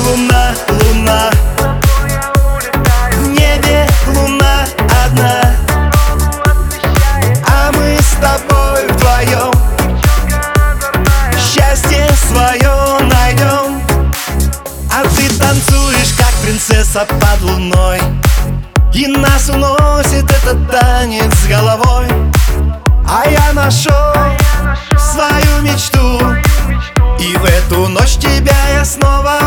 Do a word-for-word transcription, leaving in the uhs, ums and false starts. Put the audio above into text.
луна, луна, в небе луна одна, а мы с тобой вдвоем счастье свое найдем. А ты танцуешь, как принцесса под луной, и нас уносит этот танец с головой. А я нашел свою мечту, и в эту ночь тебя я снова